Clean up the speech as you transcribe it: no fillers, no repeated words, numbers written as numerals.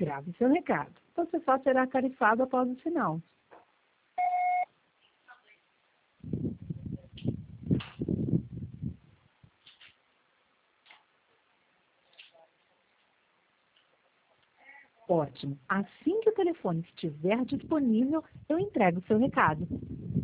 Grave seu recado. Você só será tarifado após o sinal. Ótimo. Assim que o telefone estiver disponível, eu entrego seu recado.